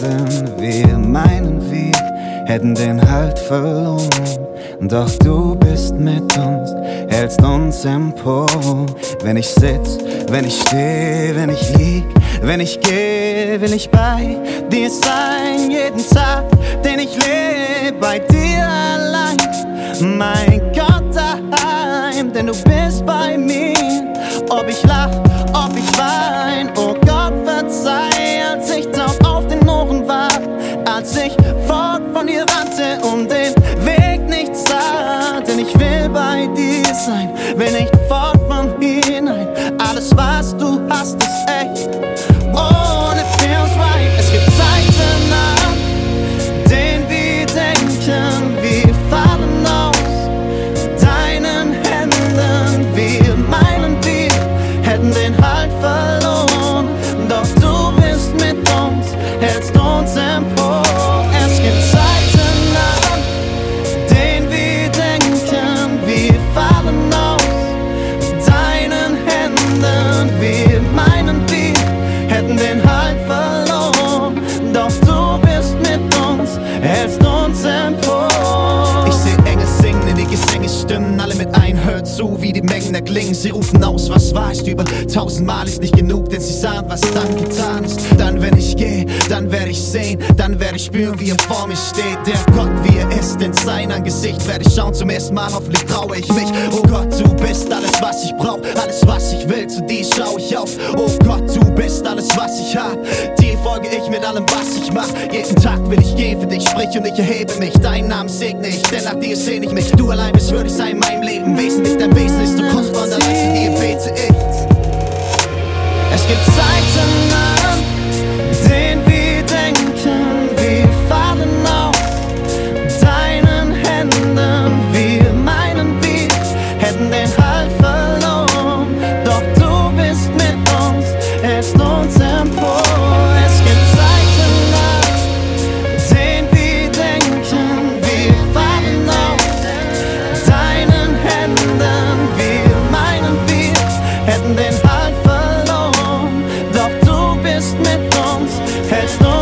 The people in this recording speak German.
Händen, wir meinen wir hätten den Halt verloren. Doch du bist mit uns, hältst uns empor. Wenn ich sitz, wenn ich steh, wenn ich lieg, wenn ich geh, will ich bei dir sein. Jeden Tag, den ich leb, bei dir allein. Mein Gott daheim, denn du bist bei mir. Ob ich lach, ob ich wein, oh Gott verzeih, als ich taub auf den Ohren war, als ich fort von dir rannte und den Weg nicht sah. Denn ich will bei dir sein, will nicht fort von hier hinein. Alles was du hast ist echt, oh and it feels right. Es gibt Zeiten an, denen wir denken, wir fallen aus deinen Händen. Wir meinen, wir hätten den Halt verloren. Doch du bist mit uns, hältst uns empor. Es gibt Zeiten an, denen wir denken, wir fallen aus deinen Händen. Wir meinen, wir hätten den Halt verloren. Doch du bist mit uns, hältst uns empor. Ich seh Engel singen, in die Gesänge stimmen, alle mit ein, hört zu, wie die Mengen erklingen. Sie rufen aus, was wahr ist, über 1000-mal ist nicht genug, denn sie sahen, was dann getan ist. Dann, wenn ich gehe, dann werde ich sehen, dann werde ich spüren, wie er vor mir steht. Der Gott, wie er ist, in sein Angesicht werde ich schauen zum ersten Mal, hoffentlich traue ich mich. Oh Gott, du bist alles, was ich brauch, alles, was ich will, zu dir schau ich auf. Oh Gott, du bist alles, was ich hab, dir folge ich mit allem, was ich mach. Jeden Tag will ich gehen für dich, sprich und ich erhebe mich. Deinen Namen segne ich, denn nach dir sehne ich mich. Du allein bist würdig sein in meinem Leben, wesentlich, dein Wesen ist so kostbar und allein zu dir bete ich. Es gibt Zeiten an, denen wir denken, wir fallen aus deinen Händen. Wir meinen, wir hätten den Halt verloren. Doch du bist mit uns, hältst uns empor. Es gibt Zeiten an, denen wir denken, wir fallen aus deinen Händen. Wir meinen, wir hätten den Halt verloren. Doch du bist mit uns, hältst uns